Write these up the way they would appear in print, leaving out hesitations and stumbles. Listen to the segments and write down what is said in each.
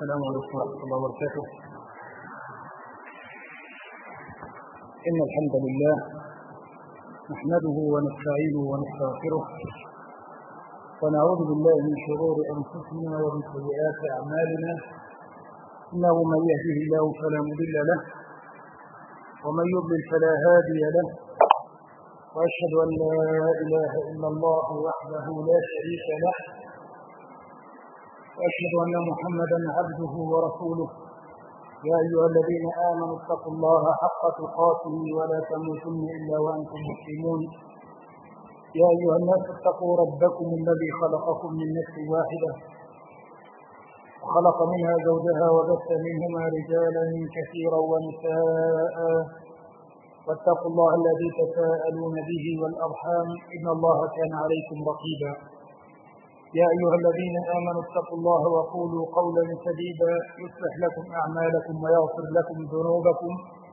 السلام عليكم ورحمة الله وبركاته. إن الحمد لله نحمده ونستعينه ونستغفره ونعوذ بالله من شرور أنفسنا ومن سيئات أعمالنا، إنه من يهده الله فلا مضل له ومن يضلل فلا هادي له، وأشهد أن لا إله إلا الله وحده لا شريك له، وأشهد أن محمدا عبده ورسوله. يا أيها الذين آمنوا اتقوا الله حق تقاته ولا تموتن إلا وأنتم مسلمون. يا أيها الناس اتقوا ربكم الذي خلقكم من نفس واحدة وخلق منها زوجها وبث منهما رجالا كثيرا ونساء، واتقوا الله الذي تساءلون به والأرحام إن الله كان عليكم رقيبا. يا أيها الذين آمنوا اتقوا الله وقولوا قولا سديدا يصلح لكم أعمالكم ويغفر لكم ذنوبكم،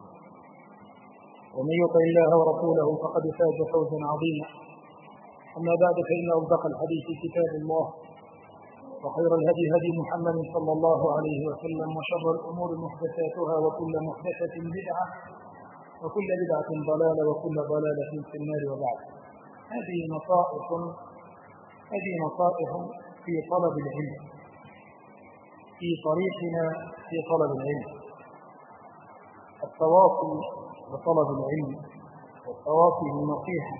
ومن يطع الله ورسوله فقد فاز فوزا عظيما. أما بعد، فإن أصدق الحديث كتاب الله، وخير الهدي هدي محمد صلى الله عليه وسلم، وشر الأمور محدثاتها وكل محدثة بدعة وكل بدعة ضلالة وكل ضلالة في النار. وبعد، هذه نصائح في طلب العلم، في طريقنا في طلب العلم. التواصي بطلب العلم والتواصي بالنصيحة.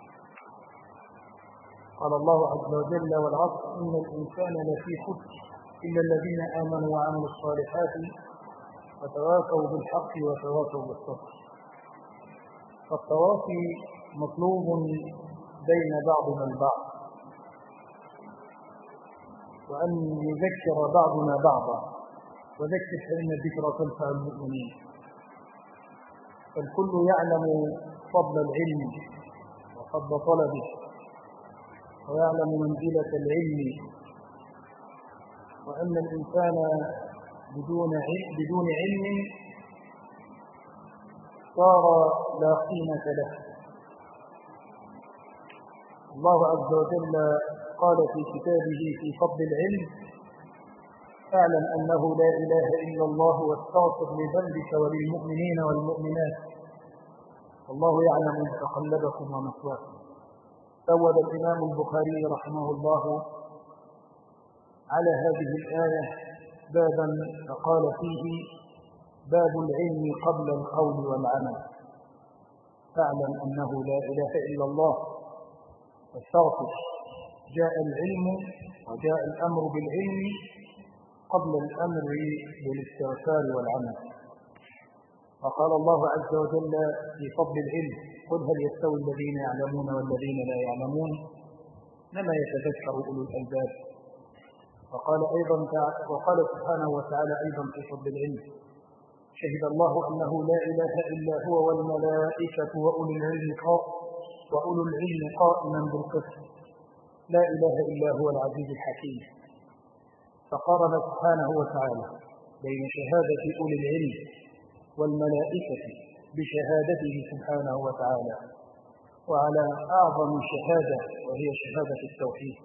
قال الله عز وجل: والعصر إن الإنسان لفي خسر إلا الذين آمنوا وعملوا الصالحات وتواصوا بالحق وتواصوا بالصبر. فالتواصي مطلوب بين بعضنا البعض، وأن يذكر بعضنا بعضا، وذكر فإن الذكر تنفع المؤمنين. فالكل يعلم فضل العلم وفضل طلبه، ويعلم منزلة العلم، وأن الإنسان بدون علم صار لا قيمة له. الله عز وجل قال في كتابه في فضل العلم: اعلم أنه لا إله إلا الله واستغفر لذنبك وللمؤمنين والمؤمنات والله يعلم متقلبكم ومثواكم. سود الإمام البخاري رحمه الله على هذه الآية بابا فقال فيه: باب العلم قبل القول والعمل. فاعلم أنه لا إله إلا الله واستغفر. جاء العلم وجاء الأمر بالعلم قبل الأمر بالاستغفار والعمل. وقال الله عز وجل في فضل العلم: قل هل يستوي الذين يعلمون والذين لا يعلمون إنما يتذكر أولو الألباب. وقال سبحانه وتعالى أيضا في فضل العلم: شهد الله أنه لا إله إلا هو والملائكة وأولو العلم قائما بالقسط لا إله إلا هو العزيز الحكيم. فقارن سبحانه وتعالى بين شهادة أولي العلم والملائكة بشهادته سبحانه وتعالى، وعلى أعظم شهادة وهي شهادة التوحيد.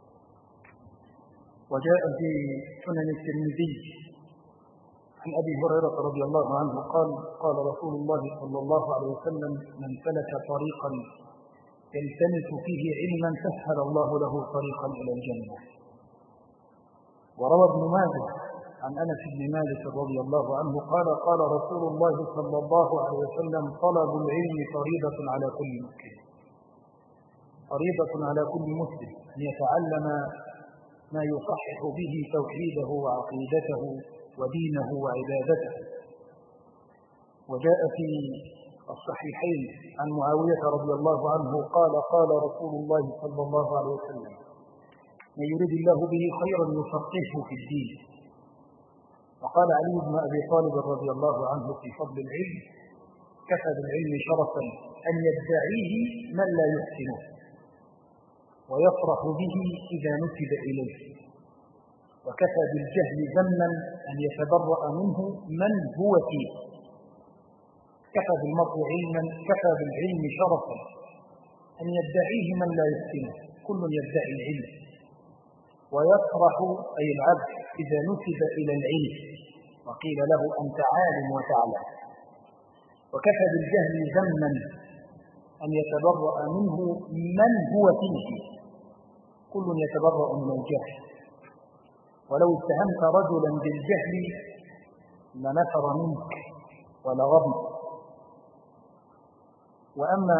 وجاء في سنن الترمذي عن أبي هريرة رضي الله عنه قال: قال رسول الله صلى الله عليه وسلم: من سلك طريقا يلتمس فيه علما سهل الله له طريقا إلى الجنة. وروى ابن ماجه عن أنس بن مالك رضي الله عنه قال: قال رسول الله صلى الله عليه وسلم: طلب العلم فريضة على كل مسلم، فريضة على كل مسلم أن يتعلم ما يصحح به توحيده وعقيدته ودينه وعبادته. وجاء في الصحيحين عن معاوية رضي الله عنه قال: قال رسول الله صلى الله عليه وسلم: من يريد الله به خيرا يفقهه في الدين. وقال علي بن أبي طالب رضي الله عنه في فضل العلم: كفى بالعلم شرفا أن يدعيه من لا يحسنه ويفرح به إذا نسب إليه، وكفى بالجهل ذما أن يتبرأ منه من هو فيه. كفى بالمرء علما، كفى بالعلم شرفا أن يدعيه من لا يحسنه. كل يدعي العلم ويفرح أي العبد إذا نسب إلى العلم وقيل له أنت عالم وتعلم. وكفى بالجهل ذما أن يتبرأ منه من هو فيه، كل يتبرأ من الجهل، ولو اتهمت رجلا بالجهل لنفر منك ولغضب. وأما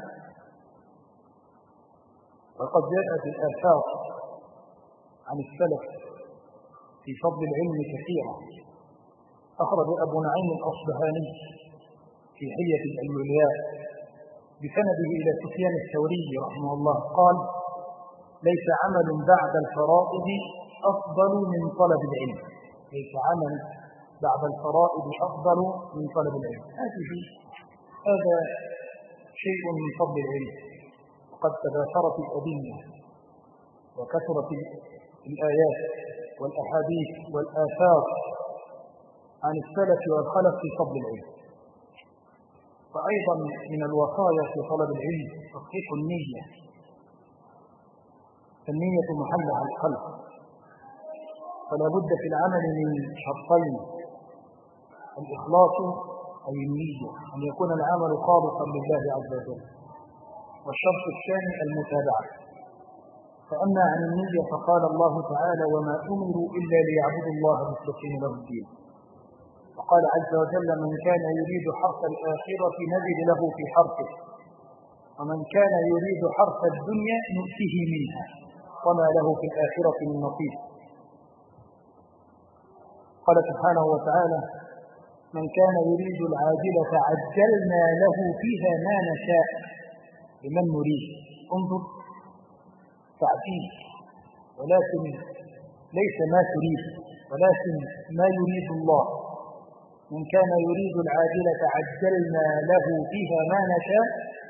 وقد جاءت الآثار عن السلف في فضل العلم كثيرا. أخرج أبو نعيم الأصبهاني في حلية الأولياء بسنده إلى سفيان الثوري رحمه الله قال: ليس عمل بعد الفرائض أفضل من طلب العلم. ليس عمل بعد الفرائض أفضل من طلب العلم. هذا شيء من فضل العلم، وقد تباشرت الأدلة وكثرت الآيات والأحاديث والآثار عن السلف والخلف في فضل العلم. وأيضا من الوصايا في طلب العلم تصحيح النية، فالنية محلها القلب، فلا بد في العمل من شرطين: الإخلاص أي النية، أن يكون العمل خالصا لله عز وجل، والشرط الثاني المتابعة. فأما عن النية فقال الله تعالى: وما أمروا إلا ليعبدوا الله مخلصين له الدين. وقال عز وجل: من كان يريد حرث الآخرة نزد له في حرثه، ومن كان يريد حرث الدنيا نؤته منها وما له في الآخرة من نصيب. قال سبحانه وتعالى: من كان يريد العاجلة عجلنا له فيها ما نشاء لمن نريد. انظر تعجيل، ولكن ليس ما تريد، ولكن ما يريد الله. من كان يريد العاجلة عجلنا له فيها ما نشاء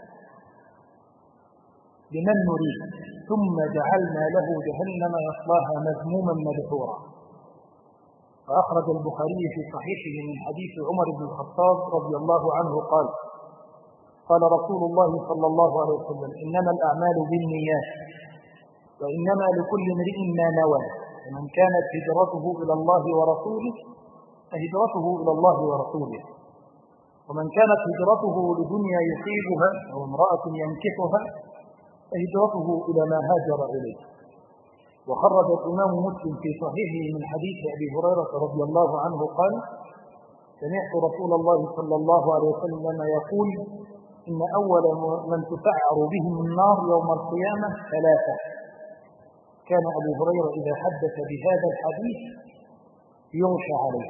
لمن نريد ثم جعلنا له جهنم يصلاها مذموما مدحورا. فأخرج البخاري في صحيحه من حديث عمر بن الخطاب رضي الله عنه قال: قال رسول الله صلى الله عليه وسلم: إنما الأعمال بالنيات وإنما لكل امرئ ما نوى، ومن كانت هجرته إلى الله ورسوله فهجرته إلى الله ورسوله، ومن كانت هجرته لدنيا يصيبها أو امرأة ينكحها فهجرته إلى ما هاجر إليه. وخرج الإمام مسلم في صحيحه من حديث أبي هريرة رضي الله عنه قال: سمعت رسول الله صلى الله عليه وسلم يقول: إن أول من تسعر بهم النار يوم القيامة ثلاثة. كان أبو هريرة إذا حدث بهذا الحديث يغشى عليه.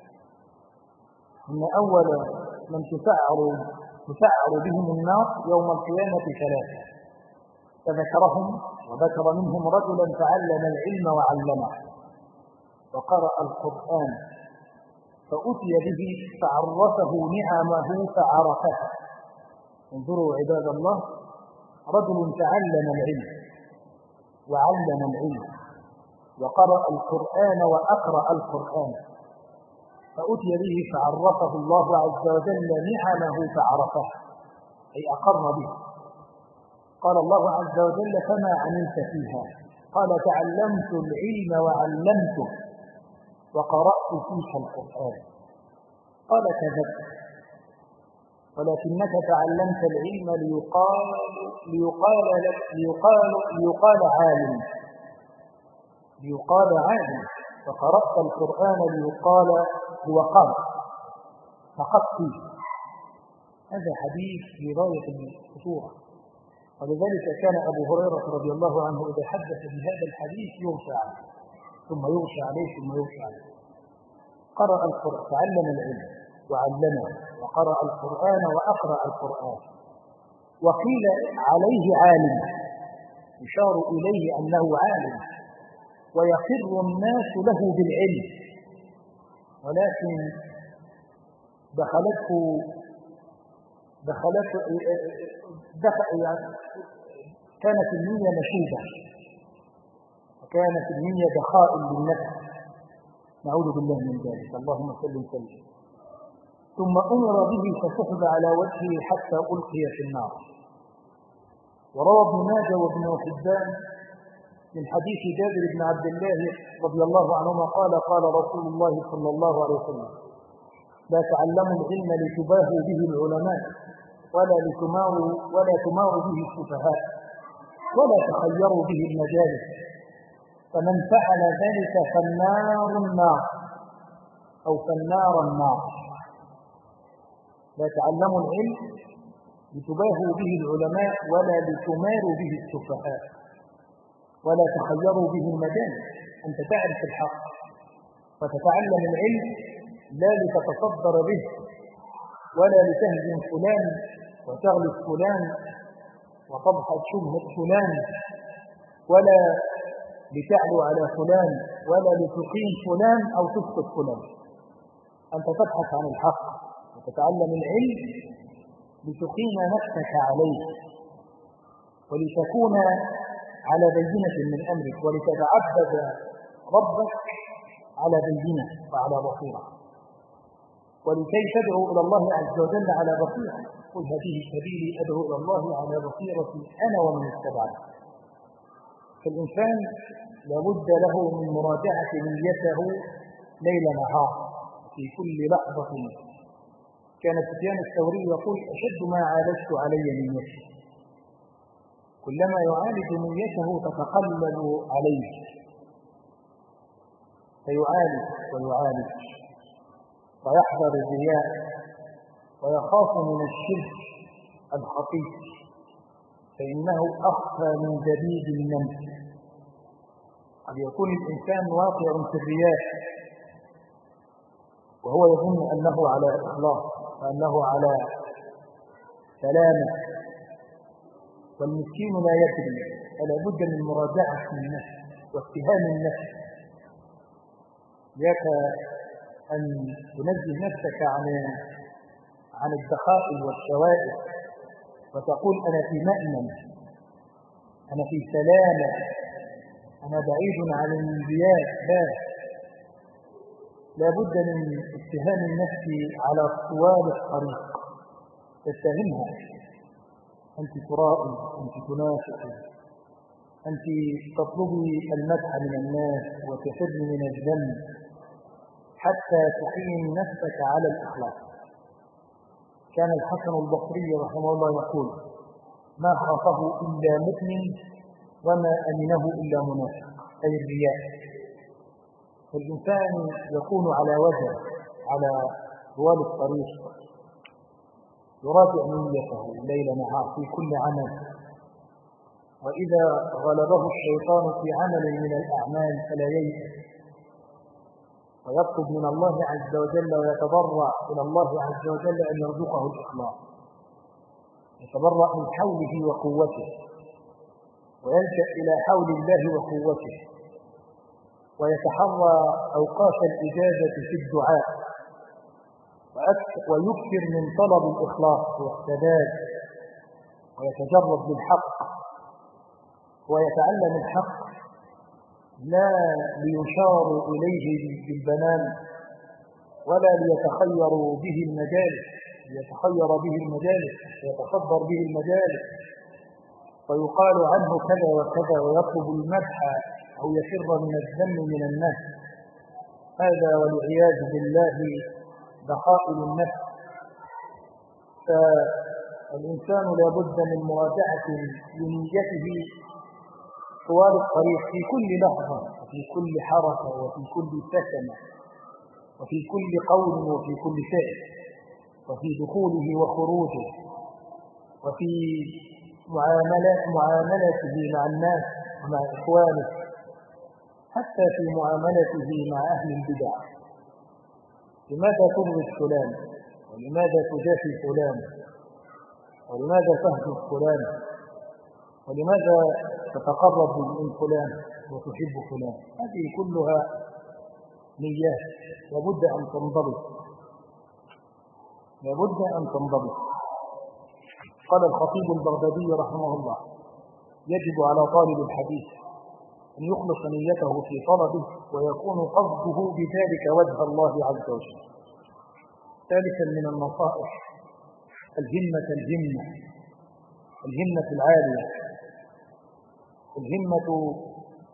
إن أول من تسعر بهم النار يوم القيامة ثلاثة، فذكرهم وذكر منهم رجلا تعلم العلم وعلمه وقرأ القرآن فأتي به فعرفه نعمه فعرفه. انظروا عباد الله، رجل تعلم العلم وعلم العلم وقرأ القرآن وأقرأ القرآن فأتي به فعرفه الله عز وجل نعمه فعرفه، أي أقر به. قال الله عز وجل: فما عملت فيها؟ قال: تعلمت العلم وعلمته وقرأت فيك القرآن. قال: كذبت، ولكنك تعلمت العلم ليقال عالم، فقرأت القرآن ليقال هو قارئ فقط فيه. هذا حديث في غاية الخطورة، ولذلك كان أبو هريرة رضي الله عنه إذا حدث بهذا الحديث يغشى عليه ثم يغشى عليه ثم يغشى عليه. قرأ القرآن، تعلم العلم وعلمه وقرأ القرآن وأقرأ القرآن. وقيل عليه عالم، يشار إليه أنه عالم ويقر الناس له بالعلم، ولكن كانت النية نشيدة وكانت النية دخائل للنفس، نعوذ بالله من ذلك، اللهم صل وسلم. ثم أمر به فسحب على وجهه حتى ألقي في النار. وروى ابن ماجه وابن حبان من حديث جابر بن عبد الله رضي الله عنهما قال قال رسول الله صلى الله عليه وسلم: لا تعلموا العلم لتباهوا به العلماء ولا تماروا به السفهاء ولا تخيروا به المجالس، فمن فعل ذلك فالنار النار أو فالنار النار. لا تعلموا العلم لتباهوا به العلماء ولا لتماروا به السفهاء ولا تخيروا به المجالس. أنت تعرف الحق وتتعلم العلم لا لتتصدر به ولا لتهزم فلان وتغلب فلان وتضحك شبهة فلان ولا لتعلو على فلان ولا لتقيم فلان أو تسقط فلان. أنت تبحث عن الحق وتتعلم العلم لتقيم نفسك عليه ولتكون على بينة من أمرك ولتتعبد ربك على بينة وعلى بصيرة ولكي تدعو إلى الله عز وجل على بصيرة. قل هذه سبيلي أدعو إلى الله على بصيرة أنا ومن اتبعني. فالإنسان لابد له من مراجعة نيته ليل نهار في كل لحظة. كان سفيان الثوري يقول: أشد ما عالجت علي نيتي. كلما يعالج نيته تتقلب عليه فيعالج ويعالج ويحذر الرياء ويخاف من الشرك الخطير فإنه أخفى من دبيب النمل. قد يكون الإنسان واقع في الرياء وهو يظن أنه على إخلاص وأنه على سلامة والمسكين لا يدري. فلا بد من مراجعة النفس واتهام النفس. إياك أن تنزه نفسك عن الدخائل والشوائب وتقول: أنا في مأمن، أنا في سلامة، أنا بعيد عن الانبياء. لا بد من اتهام النفس على طوال الطريق. تتهمها: أنت ترائي، أنت تنافقي، أنت تطلبي المدح من الناس وتفر من الذنب حتى تقيم نفسك على الإخلاص. كان الحسن البصري رحمه الله يقول: ما خافه إلا مؤمن وما أمنه إلا منافق، أي الرياء. فالإنسان يكون على وجه على طوال الطريق يراجع نيته ليل نهار في كل عمل، وإذا غلبه الشيطان في عمل من الأعمال فلا ييأس ويطلب من الله عز وجل ويتضرع إلى الله عز وجل أن يرزقه الإخلاص. يتضرع من حوله وقوته ويلجأ إلى حول الله وقوته ويتحرى أوقات الإجابة في الدعاء ويكثر من طلب الإخلاص والسداد ويتجرد بالحق ويتعلم الحق لا ليشار إليه بالبنان ولا ليتخير به المجالس ويتصدر به المجالس ويقال عنه كذا وكذا ويطلب المدح أو يفر من الذم من الناس. هذا والعياذ بالله دخائل النفس. فالإنسان لا بد من مراجعة لنيته طوال الطريق في كل لحظة وفي كل حركة وفي كل سكنة وفي كل قول وفي كل فعل وفي دخوله وخروجه وفي معاملته مع الناس ومع إخوانه حتى في معاملته مع أهل البدع. لماذا تبغض فلان؟ ولماذا تجافي فلان؟ ولماذا تهجر فلان؟ ولماذا تتقرب من فلان وتحب فلان؟ هذه كلها نيات لابد أن تنضبط. قال الخطيب البغدادي رحمه الله: يجب على طالب الحديث أن يخلص نيته في طلبه ويكون قصده بذلك وجه الله عز وجل. ثالثا من النصائح الهمة العالية. الهمة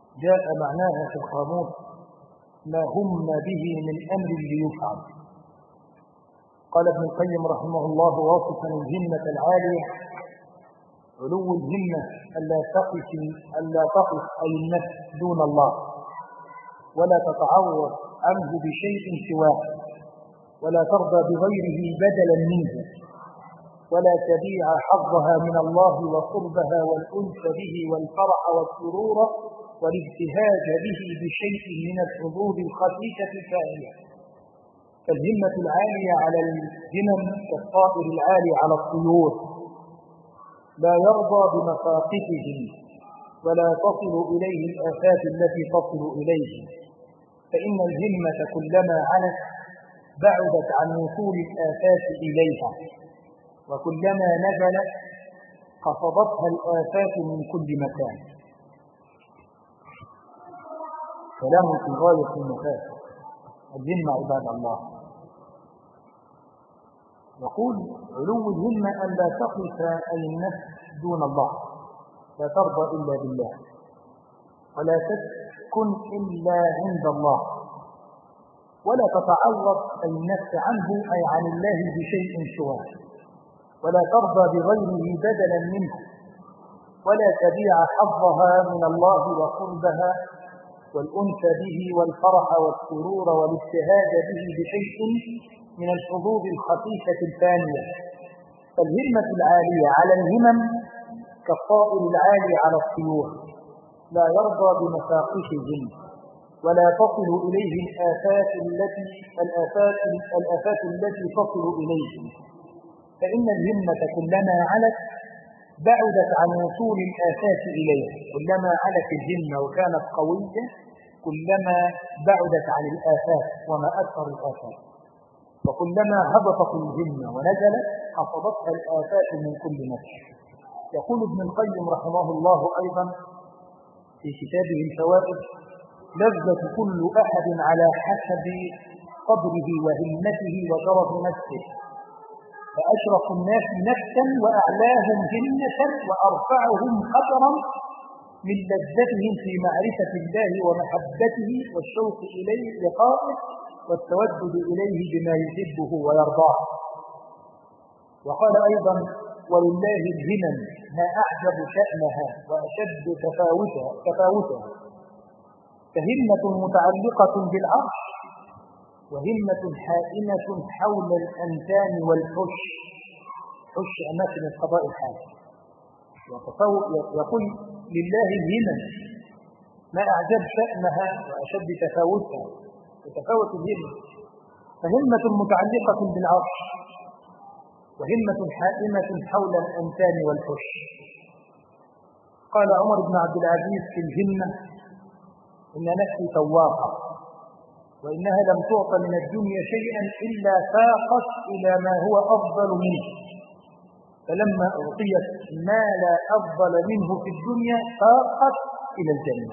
جاء معناها في القاموس ما هم به من أمر ليفعل. قال ابن القيم رحمه الله واصفا الهمة العالية: علو الهمة ألا تقف أي النفس دون الله، ولا تتعوض عنه بشيء سواه، ولا ترضى بغيره بدلا منه، ولا تبيع حظها من الله وقربها والأنس به والفرح والسرور والابتهاج به بشيء من الحظوظ الخفيفة الفانية. فالهمة العالية على الهمم كالطائر العالي على الطيور، لا يرضى بمساقطهم ولا تصل إليه الآفات التي تصل إليه، فإن الهمة كلما علت بعدت عن وصول الآفات إليها، وكلما نزلت قصدتها الآفات من كل مكان. كلام في غاية المفاد. الهمة عباد الله، يقول: علو الهمة أن لا تقف أي النفس دون الله، لا ترضى إلا بالله، ولا تسكن إلا عند الله، ولا تتعوض أي النفس عنه أي عن الله بشيء سواه، ولا ترضى بغيره بدلا منه، ولا تبيع حظها من الله وقربها والأنس به والفرح والسرور والابتهاج به بشيء من الحظوظ الخفيفة الفانية. فالهمة العالية على الهمم كالطائر العالي على الطيور، لا يرضى بمساقطهم ولا تصل إليه الآفات التي تصل إليهم، فإن الهمة كلما علت بعدت عن وصول الآفات إليه. كلما علت الهمة وكانت قوية كلما بعدت عن الآفات وما أكثر الآفات، وكلما هبطت الهمة ونزلت حصدتها الآفات من كل مكان. يقول ابن القيم رحمه الله أيضا في كتابه الفوائد: لذة كل أحد على حسب قدره وهمته وشرف نفسه، فأشرف الناس نفسا وأعلاهم همة وأرفعهم خطرا من لذتهم في معرفة الله ومحبته والشوق إليه لقائه والتودد إليه بما يحبه ويرضاه. وقال أيضا: ولله الهمم ما أعجب شأنها وأشد تفاوتها، فهمة متعلقة بالعرش، وهمة حائمة حول الأنتان والحش، حش أماكن القضاء الحاكم. يقول: لله الهمم ما أعجب شأنها وأشد تفاوتها، تتفاوت الهمة، فهمة متعلقة بالعرش، وهمة حائمة حول الأنتان والحش. قال عمر بن عبد العزيز في الهمة: إن نفسي تواقة، وإنها لم تعط من الدنيا شيئا إلا فاقت إلى ما هو أفضل منه، فلما أعطيت ما لا أفضل منه في الدنيا فاقت إلى الجنة.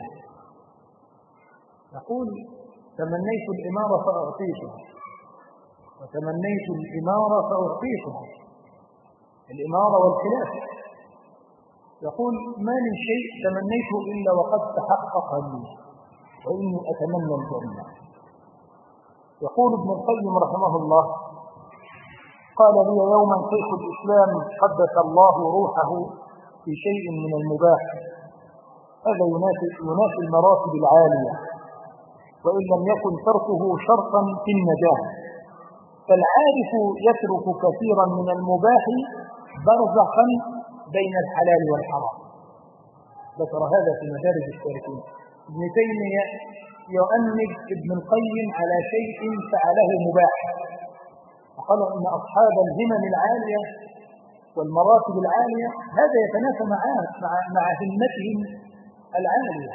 يقول: تمنيت الإمارة فأعطيتها، وتمنيت الإمارة فأعطيتها، الإمارة والخلافة. يقول: ما من شيء تمنيته إلا وقد تحقق لي، وإني أتمنى الجنة. يقول ابن القيم رحمه الله: قال لي يوما شيخ الإسلام قدس الله روحه في شيء من المباح، هذا ينافي المراتب العالية، وإن لم يكن تركه شرطا في النجاة، فالعارف يترك كثيرا من المباح برزخا بين الحلال والحرام. ذكر هذا في مدارج السالكين. ابن تيمية يؤنب ابن القيم على شيء فعله مباح، وقال إن أصحاب الهمم العالية والمراتب العالية هذا يتنافى مع همتهم العالية.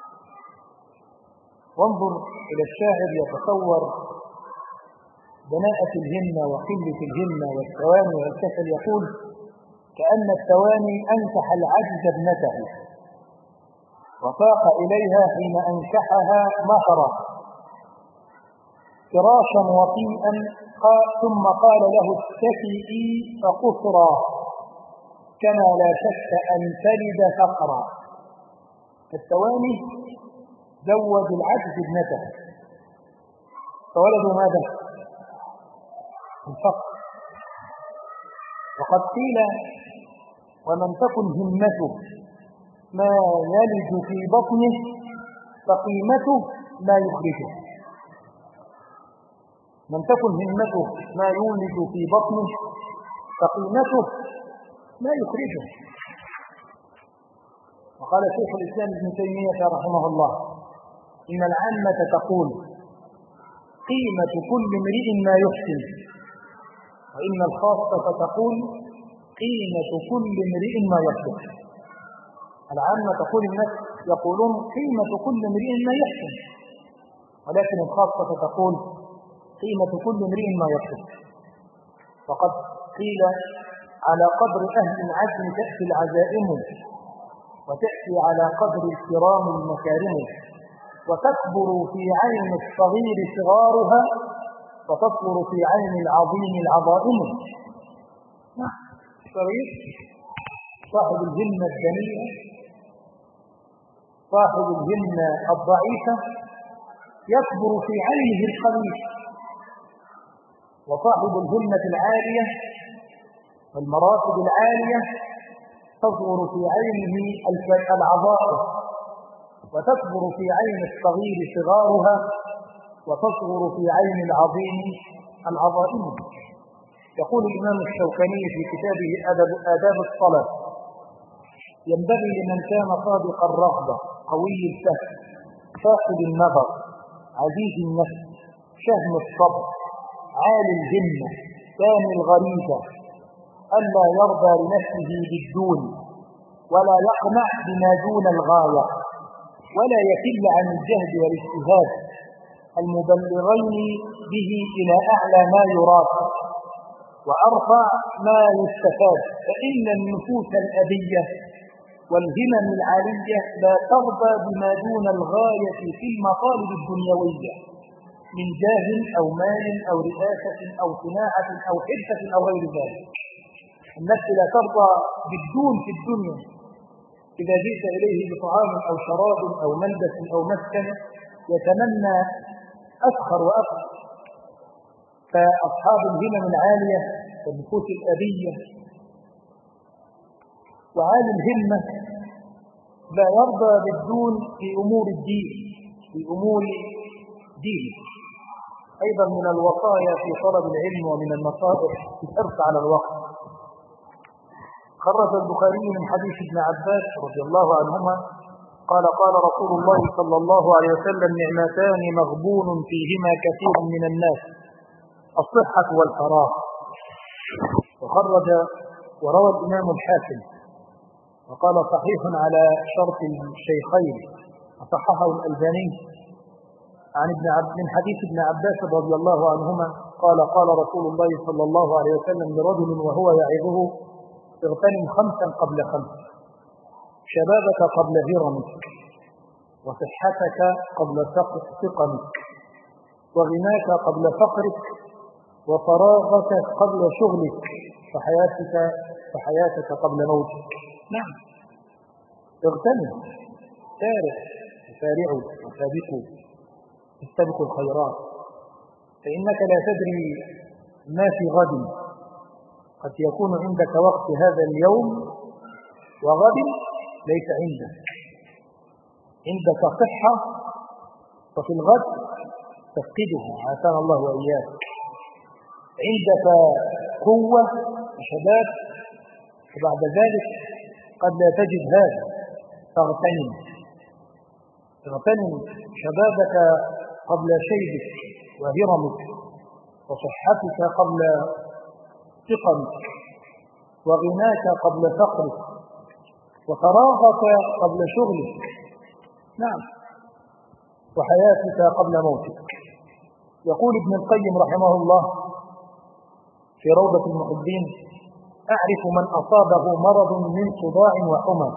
وانظر إلى الشاعر يتصور دناءة الهمة وقلة الهمة والثواني والكسل، يقول: كأن الثواني أنكح العجز ابنته، وساق إليها حين أنكحها مهرا فراشا وطيئا، ثم قال له: اتكئي فقصرا كما لا شك أن تلد فقرا. الثواني زوج العجز ابنته فولدوا ماذا؟ الفقر. وقد قيل ومن تكن همته ما يلج في بطنه فقيمته ما يخرجه. من تكن همته ما يولد في بطنه فقيمته ما يخرجه. وقال شيخ الإسلام ابن تيمية رحمه الله إن العامة تقول قيمة كل امرئ ما يحسن، وإن الخاصة تقول قيمة كل امرئ ما يصلح. العامة تقول الناس يقولون قيمة كل امرئ ما يحسن، ولكن الخاصة تقول قيمة كل امرئ ما يصلح. وقد قيل على قدر أهل العزم تأتي العزائم، وتأتي على قدر الكرام المكارم، وتكبر في عين الصغير صغارها، وتصغر في عين العظيم العظائم. الصغير صاحب الهمة الدنيئة، صاحب الهمة الضعيفة يكبر في عينه القليل، وصاحب الهمة العالية والمراتب العالية تصغر في عينه العظائم، وتكبر في عين الصغير صغارها، وتصغر في عين العظيم العظائم. يقول الإمام الشوكاني في كتابه آداب الصلاة ينبغي لمن كان صادق الرغبة قوي الفهم صاحب النظر عزيز النفس شهم الصبر عالي الهمة ثاني الغريزة ألا يرضى لنفسه بالدون، ولا يقنع بما دون الغاية، ولا يكل عن الجهد والاجتهاد المبلغين به إلى أعلى ما يراد وأرفع ما يستفاد. فإن النفوس الأبية والهمم العالية لا ترضى بما دون الغاية في المطالب الدنيوية من جاه أو مال أو رئاسة أو صناعة أو حرفة أو غير ذلك. النفس لا ترضى بالدون في الدنيا. إذا جئت إليه بطعام أو شراب أو ملبس أو مسكن يتمنى أفخر وأفخر. فأصحاب الهمم العالية والنفوس الأبية وعالي الهمة لا يرضى بالدون في أمور الدين، في أمور دينه. أيضا من الوصايا في طلب العلم ومن النصائح في الحرص على الوقت. خرج البخاري من حديث ابن عباس رضي الله عنهما قال قال رسول الله صلى الله عليه وسلم نعمتان مغبون فيهما كثير من الناس الصحة والفراغ. وخرج وروى الإمام الحاكم وقال صحيح على شرط الشيخين وصححه الألباني من حديث ابن عباس رضي الله عنهما قال قال رسول الله صلى الله عليه وسلم لرجل وهو يعظه اغتنم 5 قبل 5: شبابك قبل هرمك، وصحتك قبل سقمك، وغناك قبل فقرك، وفراغك قبل شغلك، فحياتك قبل موتك. نعم، اغتنم، سارعوا وسابقوا، استبقوا الخيرات، فإنك لا تدري ما في غد. قد يكون عندك وقت هذا اليوم وغد ليس عندك صحة وفي الغد تفقدها عافانا الله وإياك. عندك قوة وشباب وبعد ذلك قد لا تجد هذا، فاغتنم شبابك قبل شيبك وهرمك، وصحتك قبل سقمك، وغناك قبل فقرك، وفراغك قبل شغلك. نعم، وحياتك قبل موتك. يقول ابن القيم رحمه الله في روضة المحبين أعرف من أصابه مرض من صداع وحمى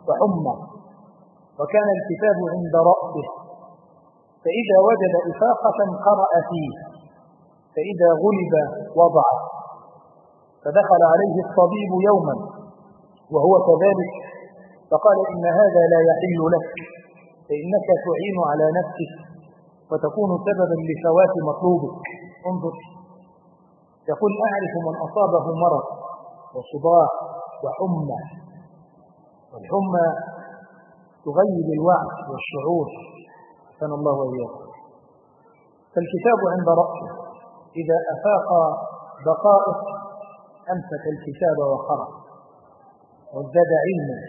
وكان الكتاب عند رأسه، فإذا وجد إفاقة قرأ فيه، فإذا غلب وضع. فدخل عليه الطبيب يوما وهو كذلك فقال إن هذا لا يحل لك، فإنك تعين على نفسك وتكون سببا لفوات مطلوبك. انظر، يقول: أعرف من أصابه مرض وصداع وحمى، والحمى تغيب الوعي والشعور، حسن الله وإياكم. فالكتاب عند رأسه، إذا أفاق دقائق أمسك الكتاب وقرأ وازداد علما،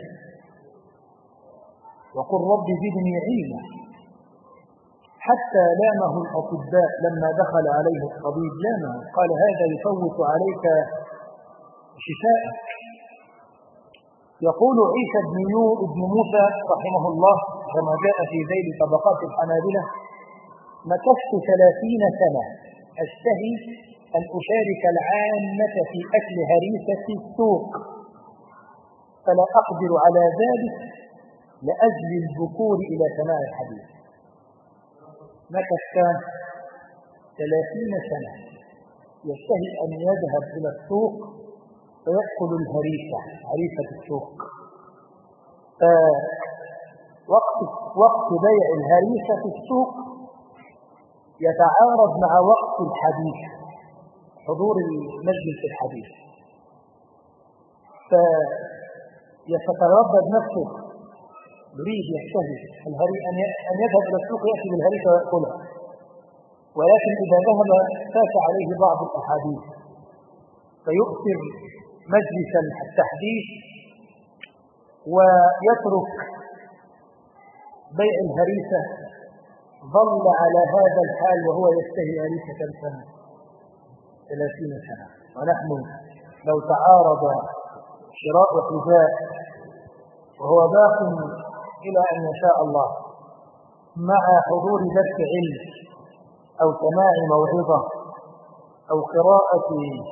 وقل رب زدني علما. حتى لامه الأطباء لما دخل عليه الطبيب، لامه قال: هذا يفوت عليك شفاءك. يقول عيسى بن موسى رحمه الله كما جاء في ذيل طبقات الحنابلة: مكثت 30 سنة أشتهي أن أشارك العامة في أكل هريسة السوق، فلا أقدر على ذلك لأجل الذكور إلى سماع الحديث. مكث 30 سنة يشتهي أن يذهب إلى السوق فيأكل الهريسة، هريسة السوق. وقت بيع الهريسة في السوق يتعارض مع وقت الحديث، حضور المجلس الحديث، فيتردد نفسه، يريد يشتهي أن يذهب إلى السوق يأتي بالهريسة ويأكلها، ولكن إذا ذهب فات عليه بعض الأحاديث فيؤثر مجلس التحديث ويترك بيع الهريسة. ظل على هذا الحال وهو يشتهي هريسة سنة 30 سنة. ونحن لو تعارض شراء حذاء وهو باق إلى أن يشاء الله مع حضور درس علم أو سماع موعظة أو قراءة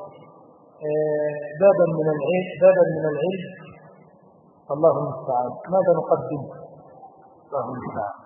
بابا من العلم، الله المستعان، ماذا نقدم؟ الله المستعان.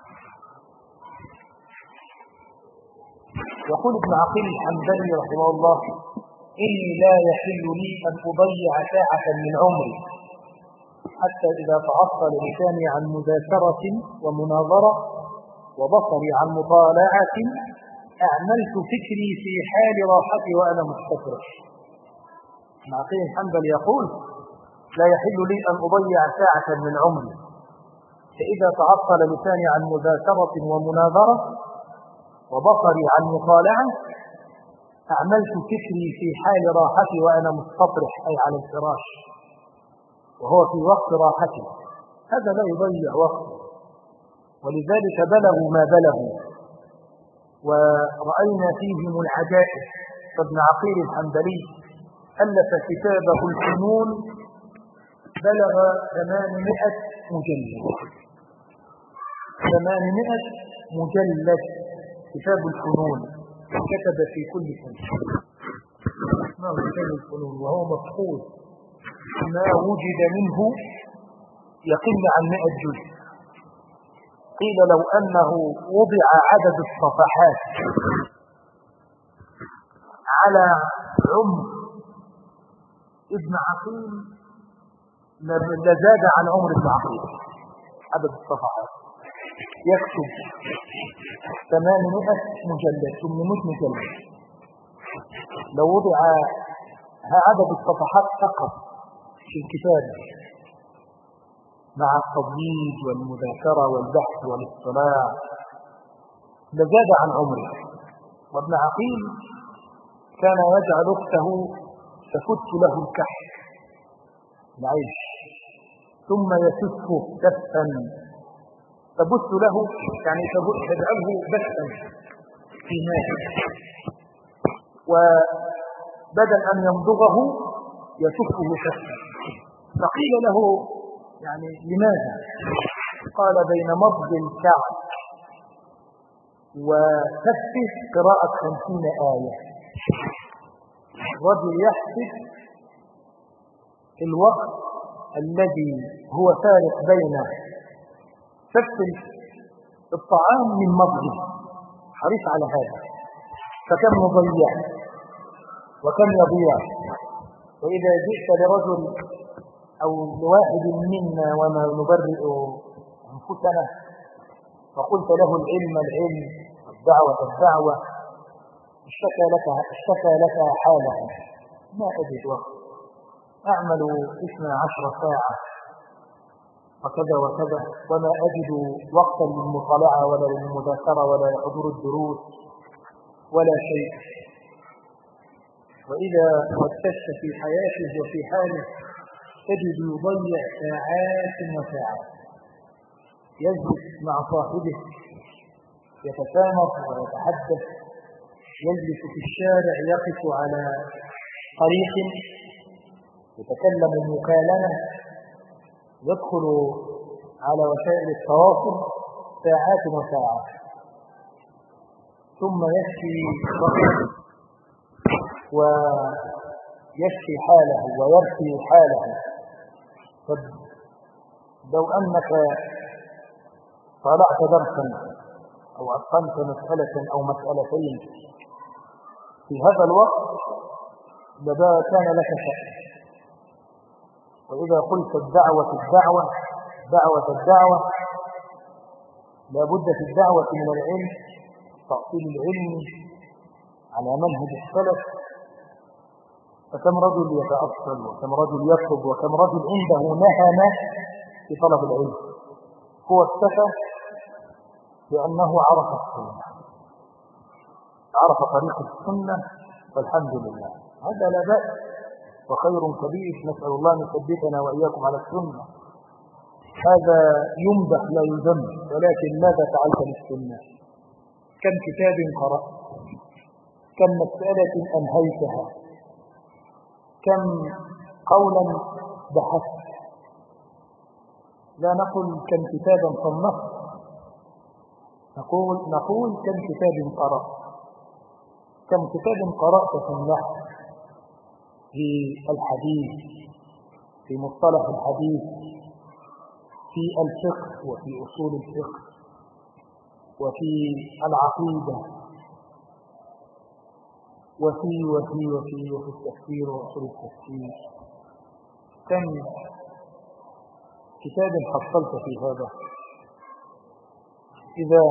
يقول ابن عقيل الحنبلي رحمه الله: إني لا يحل لي أن أضيع ساعة من عمري حتى إذا تعطل لساني عن مذاكرة ومناظرة وبصري عن مطالعة أعملت فكري في حال راحتي وأنا مستفرش. ابن عقيل الحنبلي يقول: لا يحل لي أن أضيع ساعة من عمري، فإذا تعطل لساني عن مذاكرة ومناظرة وبصري عن مطالعة أعملت فكري في حال راحتي وأنا مستطرح، أي على الفراش وهو في وقت راحته. هذا لا يضيع وقته، ولذلك بلغوا ما بلغوا ورأينا فيهم العجائب. فابن عقيل الحنبلي ألف كتابه الفنون، بلغ 800 مجلد، 800 مجلد كتاب الفنون، كتب في كل سنة. ما هو كتاب الفنون وهو مفقود، ما وجد منه يقل عن 100 جزء. قيل لو أنه وضع عدد الصفحات على عمر ابن عقيل لزاد عن عمر ابن عقيل عدد الصفحات. يكتب 800 مجلد، 800 مجلد. لو وضع عدد الصفحات فقط في الكتاب مع التضليل والمذاكرة والبحث والاطلاع لزاد عن عمره. وابن عقيل كان يجعل أخته تفت له الكحل العيش ثم يسفه دفا، تبث له يعني تجعله بثا في ماء، وبدل أن يمضغه يسفه سفا. فقيل له يعني لماذا؟ قال: بين مضغ الكعب وسفه قراءة 50 آية. الرجل يحسب الوقت الذي هو فارق بين سفك الطعام من مضغه، حريص على هذا، فكم نضيع وكم يضيع. وإذا جئت لرجل أو لواحد منا وما نبرئ أنفسنا فقلت له العلم العلم، الدعوة الدعوة، اشتكى لك حاله، ما أجد وقت، أعمل 12 ساعة وكذا وكذا، وما أجد وقتا للمطالعة ولا للمذاكرة ولا لحضور الدروس ولا شيء. وإذا فتشت في حياته وفي حاله تجد يضيع ساعات وساعات، يجلس مع صاحبه يتسامر ويتحدث، يجلس في الشارع يقف على طريق يتكلم مكالمة، يدخل على وسائل التواصل ساعات وساعات، ثم يشفي ويشفي حاله ويرثي حاله. لو أنك طالعت درسا أو أتقنت مسألة أو مسألتين في هذا الوقت لذا كان لك شأن. وإذا قلت الدعوة لا بد في الدعوة من العلم، تأصيل العلم على منهج السلف. فكم رجل يتأصل وكم رجل يطلب وكم رجل عنده نهمة في طلب العلم، هو اكتفى لأنه عرف السنة، عرف طريق السنة، والحمد لله، هذا لا بأس وخير كبير. نسأل الله أن يثبتنا وإياكم على السنة، هذا يمدح لا يذم. ولكن ماذا فعلت للسنة؟ كم كتاب قرأت؟ كم مسألة أنهيتها؟ كم قولا بحثت؟ لا نقول كم كتابا صنفت، نقول كم كتاب قرأت. كم كتاب قرأت في النحو، في الحديث، في مصطلح الحديث، في الفقه وفي أصول الفقه وفي العقيدة وفي التفسير وأصول التفسير. كم كتاب حصلت في هذا؟ إذا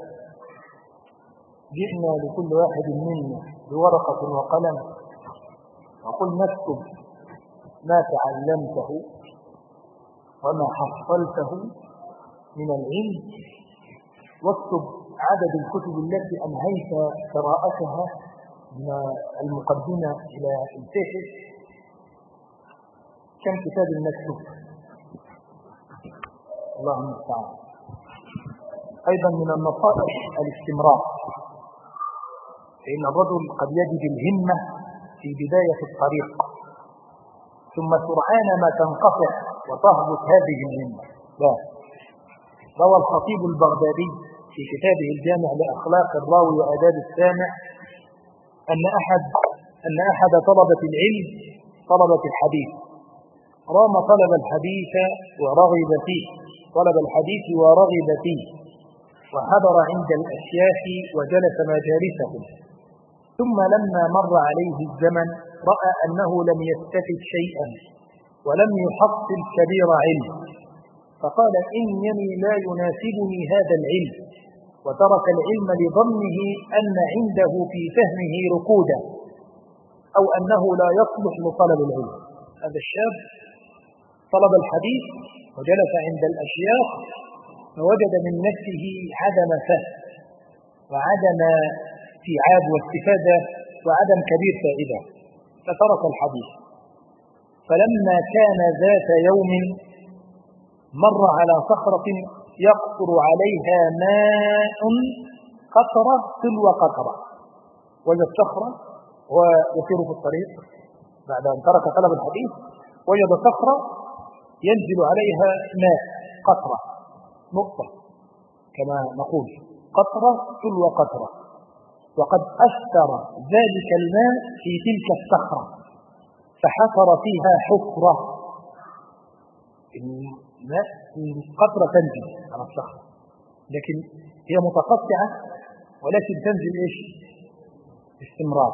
جئنا لكل واحد منا بورقة وقلم وقل نكتب ما تعلمته وما حصلته من العلم، واكتب عدد الكتب التي أنهيت قراءتها من المقدمة إلى الفقه، كم كتاب نكتب؟ اللهم المستعان. أيضا من النصائح الاستمرار، فإن الرجل قد يجد الهمة في بداية الطريق ثم سرعان ما تنقطع وتهبط هذه الهمة. لا، روى الخطيب البغدادي في كتابه الجامع لأخلاق الراوي وآداب السامع أن أحد طلبة العلم، طلبة الحديث، رام طلب الحديث ورغب فيه، طلب الحديث ورغب فيه، وحضر عند الأشياخ وجلس مجالسهم، ثم لما مر عليه الزمن رأى أنه لم يستفد شيئا ولم يحصل كبير علم، فقال إنني لا يناسبني هذا العلم، وترك العلم لظنه أن عنده في فهمه ركودا أو أنه لا يصلح لطلب العلم. هذا الشاب طلب الحديث وجلس عند الأشياخ فوجد من نفسه عدم فهم وعدم استيعاب واستفادة وعدم كبير فائدة، فترك الحديث. فلما كان ذات يوم مر على صخرة يقطر عليها ماء قطرة تلو قطرة، وجد صخرة ويسير في الطريق بعد أن ترك طلب الحديث، وجد صخرة ينزل عليها ماء قطرة، نقطة كما نقول، قطرة تلو قطرة، وقد أثر ذلك الماء في تلك الصخرة فحفر فيها حفرة. الماء قطرة تنزل على الصخرة لكن هي متقطعة ولكن تنزل إيش؟ باستمرار،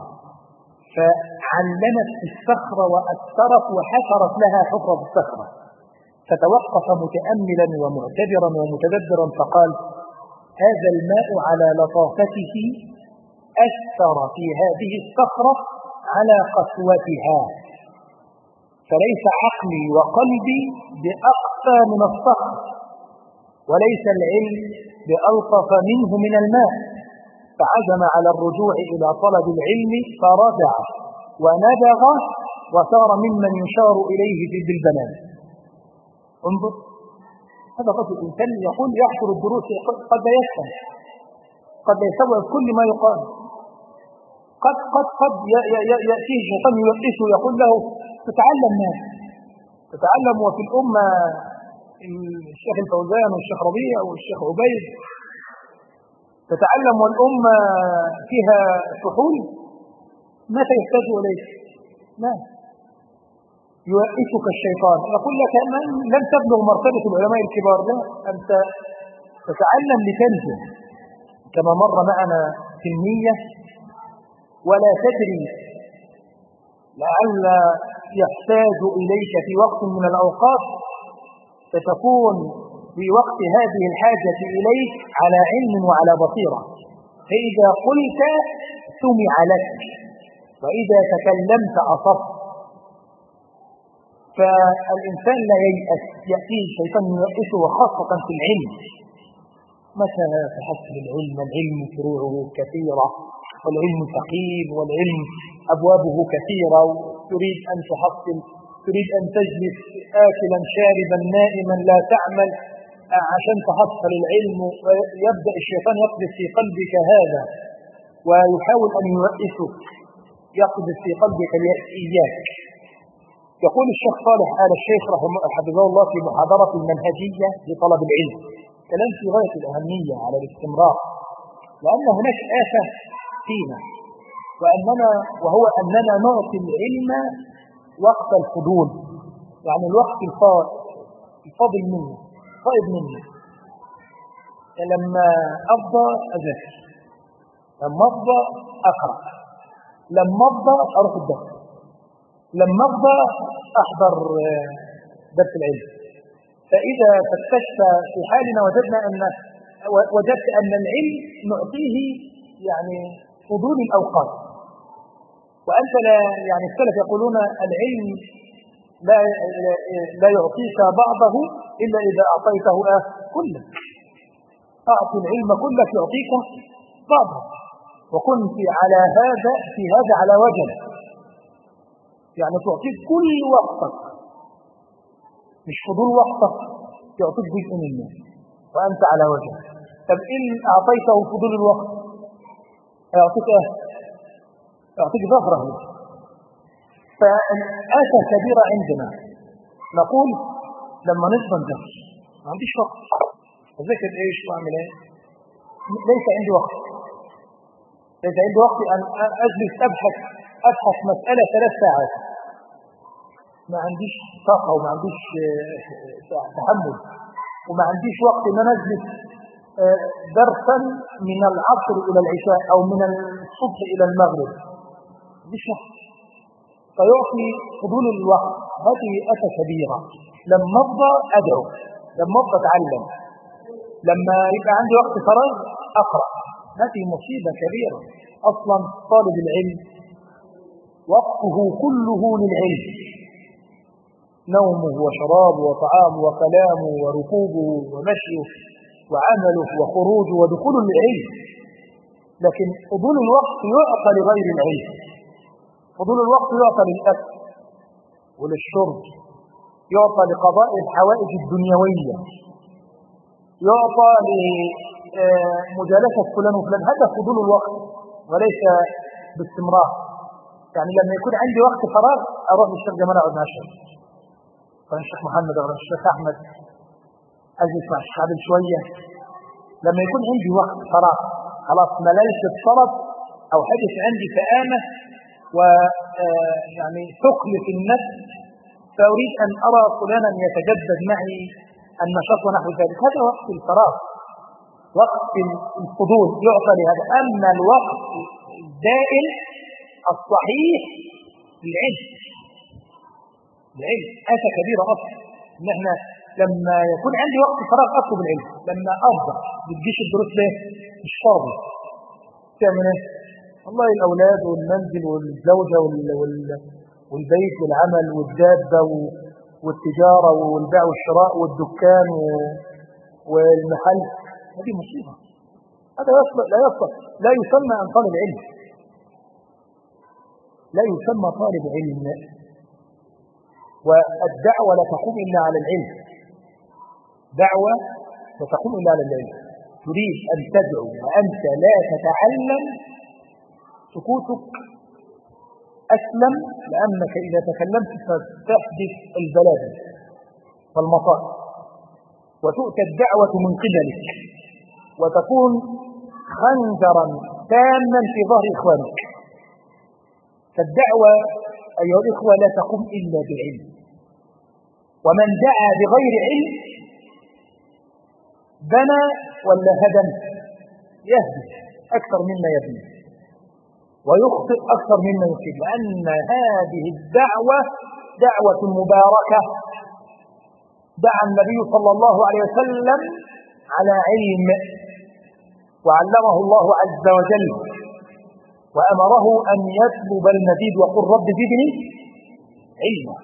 فعلمت الصخرة وأثرت وحفرت لها حفرة في الصخرة، فتوقف متأملا ومعتبرا ومتدبرا فقال هذا الماء على لطافته أثر في هذه الصخرة على قسوتها، فليس عقلي وقلبي بأقسى من الصخر، وليس العلم بألطف منه من الماء، فعزم على الرجوع إلى طلب العلم فرجع وندغ وصار ممن يشار إليه في البنان. انظر، هذا الرجل الإنسان يقول يحضر الدروس، قد لا يفهم، قد لا يستوعب كل ما يقال، قد يأتيه الشيطان يوقفه ويقول له تتعلم ماذا؟ تتعلم وفي الأمة الشيخ الفوزان والشيخ ربيع والشيخ عبيد، تتعلم والأمة فيها سحول، متى يحتاج إليك؟ لا، يوقفك الشيطان يقول لك لم تبلغ مرتبة العلماء الكبار، لا، أنت تتعلم لتنجو، كما مر معنا في النية، ولا تدري لعل يحتاج إليك في وقت من الأوقات، فتكون في وقت هذه الحاجة إليك على علم وعلى بصيرة، فإذا قلت سمع لك، وإذا تكلمت أصبت. فالإنسان لا ييأس، يأتيه الشيطان ييأسه، وخاصة في العلم. متى تحصل العلم؟ العلم فروعه كثيرة، والعلم ثقيل، والعلم أبوابه كثيرة، تريد أن تحصل، تريد أن تجلس آكلا شاربا نائما لا تعمل عشان تحصل العلم، ويبدأ الشيطان يقذف في قلبك هذا ويحاول أن يوقفك، يقذف في قلبك اليأس إياك. يقول الشيخ صالح آل الشيخ حفظه الله في محاضرة المنهجية لطلب العلم، كلام في غاية الأهمية على الاستمرار، لأن هناك آفة فينا، وهو أننا نعطي العلم وقت الفضول، يعني الوقت الفاضل منه، طيب منه. لما أفضى أذاكر، لما أفضى أقرأ، لما أفضى أروح الدرس، لما أفضى أحضر درس العلم. فإذا فتشت في حالنا وجدت أن العلم نعطيه يعني فضول الأوقات، وأنت لا، يعني السلف يقولون العلم لا يعطيك بعضه إلا إذا أعطيته كله، أعطي العلم كلك يعطيك بعضه، وكن في هذا على وجه، يعني تعطيك كل وقتك، مش فضول وقتك، يعطيك جزء منه وأنت على وجه. طب إن أعطيته فضول الوقت يعطيك يعطيك ظهره. فالآفة كبيرة عندنا، نقول لما نفضل درس ما عنديش وقت أذاكر إيش وأعمل إيه، ليس عندي وقت، ليس عندي وقت أن أجلس أبحث مسألة 3 ساعات، ما عنديش طاقة وما عنديش تحمل، وما عنديش وقت أن أنا أجلس درسا من العصر إلى العشاء أو من الصبح إلى المغرب، مش وقت، فيعطي فضول الوقت. هذه أتى كبيرة. لما أفضى أدعو، لما أفضى أتعلم، لما يبقى عندي وقت فراغ أقرأ. هذه مصيبة كبيرة. أصلا طالب العلم وقته كله للعلم، نومه وشرابه وطعامه وكلامه وركوبه ومشيه وعمله وخروجه ودخوله للعلم. لكن فضول الوقت يعطى لغير العلم، فضول الوقت يعطى للأكل وللشرب، يعطى لقضاء الحوائج الدنيوية، يعطى لمجالسة فلان وفلان. هذا فضول الوقت وليس باستمرار. يعني لما يكون عندي وقت فراغ أروح للشيخ جمال أقعد مع الشيخ، الشيخ محمد أو الشيخ أحمد، أجلس مع الشيخ عادل شوية. لما يكون عندي وقت فراغ خلاص مللت الطلب أو حدث عندي سآمة ويعني ثقل في النفس، فأريد أن أرى فلانا يتجدد معي النشاط ونحو ذلك، هذا وقت الفراغ، وقت الفضول يعطى لهذا. أما الوقت الدائم الصحيح للعلم، العلم آفة كبيرة أصلا، إن احنا لما يكون عندي وقت فراغ أطلب العلم، لما أفضل بتجيش الدروس ليه؟ مش فاضي. تعمل ايه؟ والله الأولاد والمنزل والزوجة والبيت والعمل والدابة والتجارة والبيع والشراء والدكان والمحل. هذه مصيبة. هذا لا يسمى أن طالب علم، لا يسمى طالب علم. والدعوة لا تقوم إلا على العلم، دعوة لا تقوم إلا على العلم. تريد أن تدعو وأنت لا تتعلم، سكوتك أسلم، لأنك إذا تكلمت فتحدث البلاد والمصائب، وتؤتى الدعوة من قبلك وتكون خنجرا تاما في ظهر إخوانك. فالدعوة أيها الإخوة لا تقوم إلا بالعلم، ومن دعا بغير علم بنى ولا هدم؟ يهدم أكثر مما يبني، ويخطئ أكثر مما يصيب، لأن هذه الدعوة دعوة مباركة. دعا النبي صلى الله عليه وسلم على علم، وعلمه الله عز وجل، وأمره أن يطلب المزيد وقل رب زدني علما.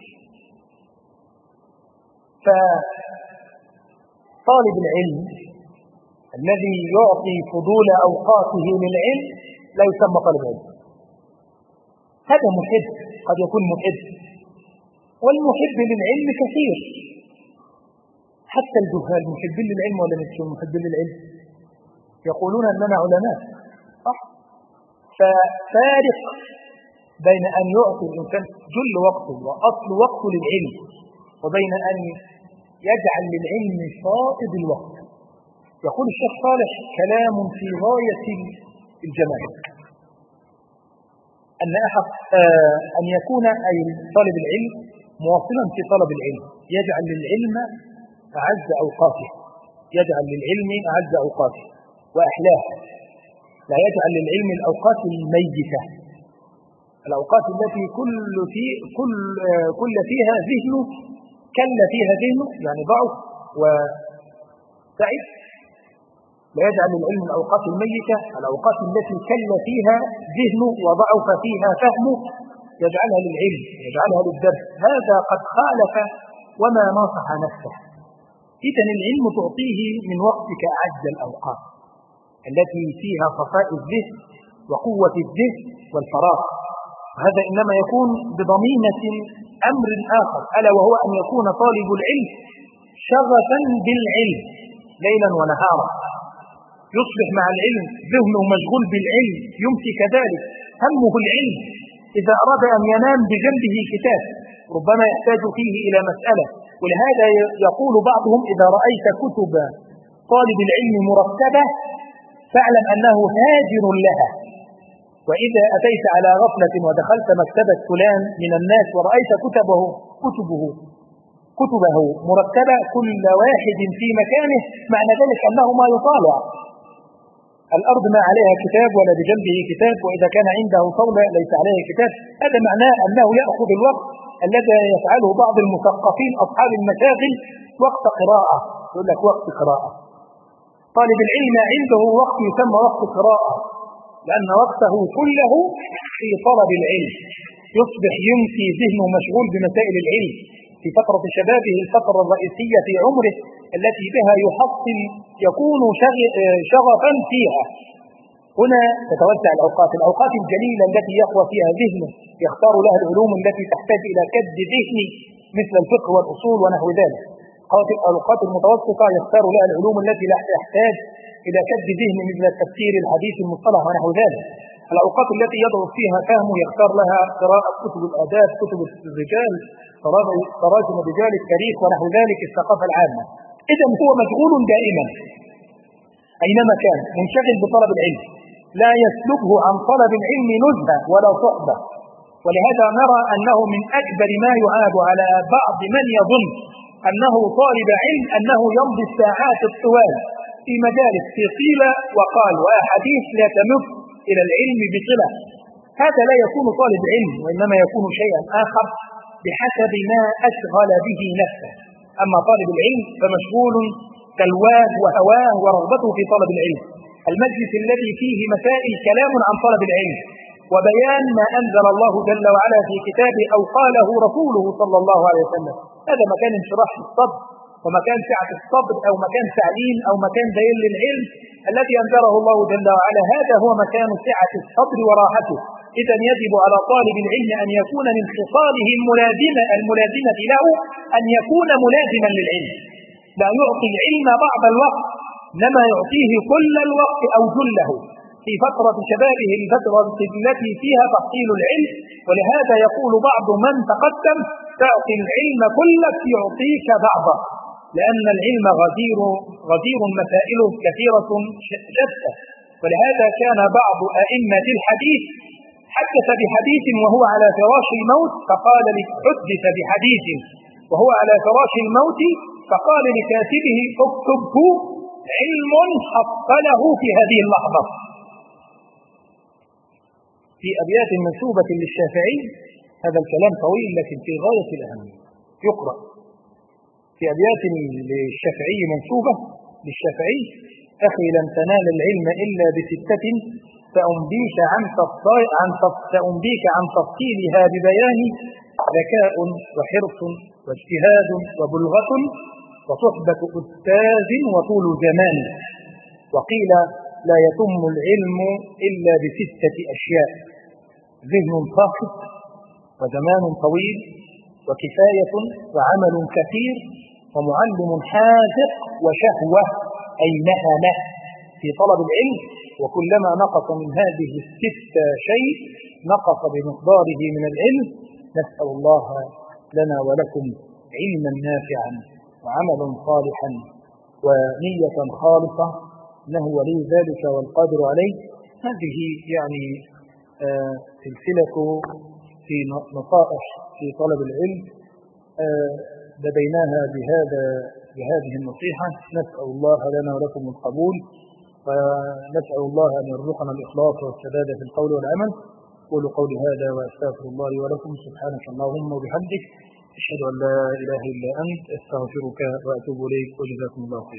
فطالب العلم الذي يعطي فضول أوقاته للعلم لا يسمى طالب علم. هذا محب، قد يكون محب، والمحب للعلم كثير، حتى الجهال محبين للعلم ولا مش محبين للعلم؟ يقولون أننا علماء، صح؟ ففارق بين أن يعطي الإنسان جل وقته وأصل وقته للعلم، وبين أن يجعل للعلم فائض الوقت. يقول الشيخ صالح كلام في غاية الجمال، أن يكون أي طالب العلم مواصلا في طلب العلم، يجعل للعلم أعز أوقاته، يجعل للعلم أعز أوقاته وأحلاه، لا يجعل للعلم الأوقات الميتة، الأوقات التي كل فيها ذهنه، كل فيها ذهنه، يعني ضعف وتعب. لا يجعل للعلم الأوقات الميتة، الأوقات التي كل فيها ذهنه وضعف فيها فهمه يجعلها للعلم، يجعلها للدرس. هذا قد خالف وما ناصح نفسه. إذن العلم تعطيه من وقتك أعز الأوقات التي فيها صفاء الذهن وقوة الذهن والفراغ. هذا إنما يكون بضمينة أمر آخر، ألا وهو أن يكون طالب العلم شغفا بالعلم ليلا ونهارا، يصبح مع العلم ذهنه مشغول بالعلم، يمسي كذلك همه العلم. إذا أراد أن ينام بجنبه كتاب ربما يحتاج فيه إلى مسألة. ولهذا يقول بعضهم إذا رأيت كتب طالب العلم مرتبة فاعلم أنه هاجر لها. وإذا أتيت على غفلة ودخلت مكتبة فلان من الناس ورأيت كتبه مرتبة كل واحد في مكانه، معنى ذلك أنه ما يطالع. الأرض ما عليها كتاب ولا بجنبه كتاب، وإذا كان عنده طاولة ليس عليها كتاب. هذا معناه أنه يأخذ الوقت الذي يفعله بعض المثقفين أصحاب المشاغل وقت قراءة، يقول لك وقت قراءة. طالب العلم عنده وقت يسمى وقت قراءة، لأن وقته كله في طلب العلم، يصبح يمسي ذهنه مشغول بمسائل العلم في فترة شبابه، الفترة الرئيسية في عمره التي بها يحصل يكون شغفا فيها. هنا تتوسع الأوقات الجليلة التي يقوى فيها ذهنه، يختار لها العلوم التي تحتاج إلى كد ذهني مثل الفقه والأصول ونحو ذلك. الأوقات المتوسطة يختار لها العلوم التي لا تحتاج إلى كد ذهن مثل التفسير، الحديث، المصطلح ونحو ذلك. الأوقات التي يضعف فيها فهمه يختار لها قراءة كتب الآداب، كتب الرجال، تراجم الرجال، التاريخ ونحو ذلك، الثقافة العامة. إذن هو مشغول دائما أينما كان، منشغل بطلب العلم، لا يسلبه عن طلب العلم نزهة ولا صحبة. ولهذا نرى أنه من أكبر ما يعاب على بعض من يظن أنه طالب علم أنه يمضي الساعات الطوال في مجالس في قيل وقال وأحاديث لا تمت إلى العلم بصلة. هذا لا يكون طالب علم، وإنما يكون شيئا آخر بحسب ما أشغل به نفسه أما طالب العلم فمشغول كالواد وهواه ورغبته في طلب العلم. المجلس الذي فيه مسائل كلام عن طلب العلم وبيان ما أنزل الله جل وعلا في كتابه أو قاله رسوله صلى الله عليه وسلم، هذا مكان انشراح الصدر ومكان سعة الصدر أو مكان تعليم أو مكان بيان للعلم الذي أنزله الله جل وعلا. هذا هو مكان سعة الصدر وراحته. إذا يجب على طالب العلم أن يكون من خصاله الملازمة له أن يكون ملازما للعلم، لا يعطي العلم بعض الوقت إنما يعطيه كل الوقت أو جله في فترة شبابه الفترة التي فيها تحصيل العلم. ولهذا يقول بعض من تقدم تعطي العلم كلك يعطيك بعضه، لأن العلم غزير مسائله كثيرة شتى. ولهذا كان بعض أئمة الحديث حدث بحديث وهو على فراش الموت فقال حدث بحديث وهو على فراش الموت فقال لكاتبه اكتبه علم حصله في هذه اللحظة. في أبيات منسوبة للشافعي، هذا الكلام طويل لكن في غاية الأهمية يقرأ. في أبيات للشافعي منسوبة للشافعي: أخي لن تنال العلم إلا بستة سأنبيك عن تفصيلها ببيان: ذكاء وحرص واجتهاد وبلغة وصحبة أستاذ وطول زمان. وقيل لا يتم العلم إلا بستة أشياء: ذهن صاخب وزمان طويل وكفاية وعمل كثير ومعلم حاذق وشهوة أي نهمة في طلب العلم. وكلما نقص من هذه الستة شيء نقص بمقداره من العلم. نسأل الله لنا ولكم علما نافعا وعملا صالحا ونية خالصة، إنه ولي ذلك والقادر عليه. هذه يعني سلسلة في نصائح في طلب العلم بديناها بهذه النصيحة. نسأل الله لنا ولكم القبول، ونسأل الله أن يرزقنا الإخلاص والسداد في القول والعمل. قولوا قولي هذا وأستغفر الله لي ولكم. سبحانك اللهم وبحمدك أشهد أن لا إله إلا أنت أستغفرك وأتوب إليك، وجزاكم الله خيرا.